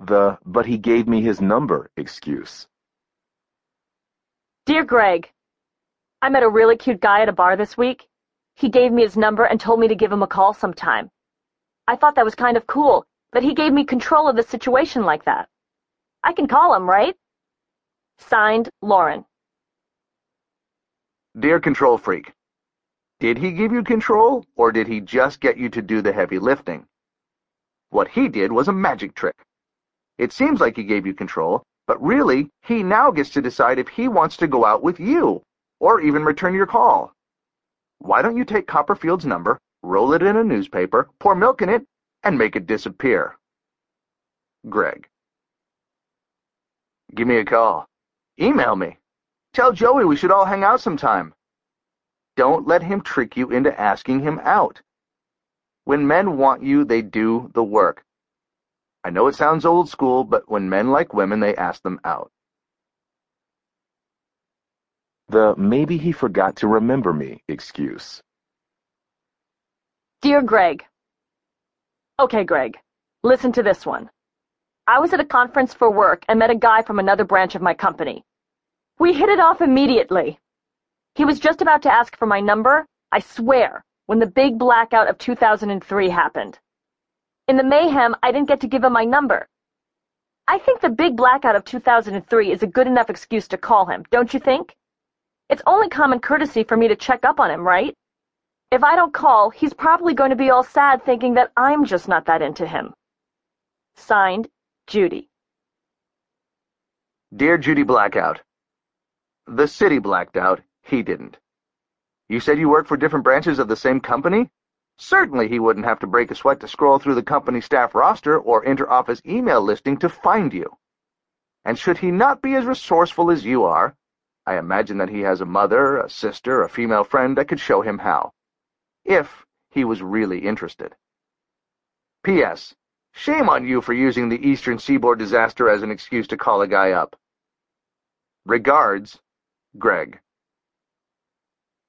But he gave me his number excuse. Dear Greg, I met a really cute guy at a bar this week. He gave me his number and told me to give him a call sometime. I thought that was kind of cool, that he gave me control of the situation like that. I can call him, right? Signed, Lauren. Dear Control Freak, did he give you control, or did he just get you to do the heavy lifting? What he did was a magic trick. It seems like he gave you control, but really, he now gets to decide if he wants to go out with you, or even return your call. Why don't you take Copperfield's number, roll it in a newspaper, pour milk in it, and make it disappear? Greg. Give me a call. Email me. Tell Joey we should all hang out sometime. Don't let him trick you into asking him out. When men want you, they do the work. I know it sounds old school, but when men like women, they ask them out. Maybe he forgot to remember me excuse. Dear Greg. Okay, Greg, listen to this one. I was at a conference for work and met a guy from another branch of my company. We hit it off immediately. He was just about to ask for my number, I swear, when the big blackout of 2003 happened. In the mayhem, I didn't get to give him my number. I think the big blackout of 2003 is a good enough excuse to call him, don't you think? It's only common courtesy for me to check up on him, right? If I don't call, he's probably going to be all sad thinking that I'm just not that into him. Signed, Judy. Dear Judy Blackout, the city blacked out, he didn't. You said you work for different branches of the same company? Certainly he wouldn't have to break a sweat to scroll through the company staff roster or inter-office email listing to find you. And should he not be as resourceful as you are, I imagine that he has a mother, a sister, a female friend that could show him how, if he was really interested. P.S. Shame on you for using the Eastern Seaboard disaster as an excuse to call a guy up. Regards, Greg.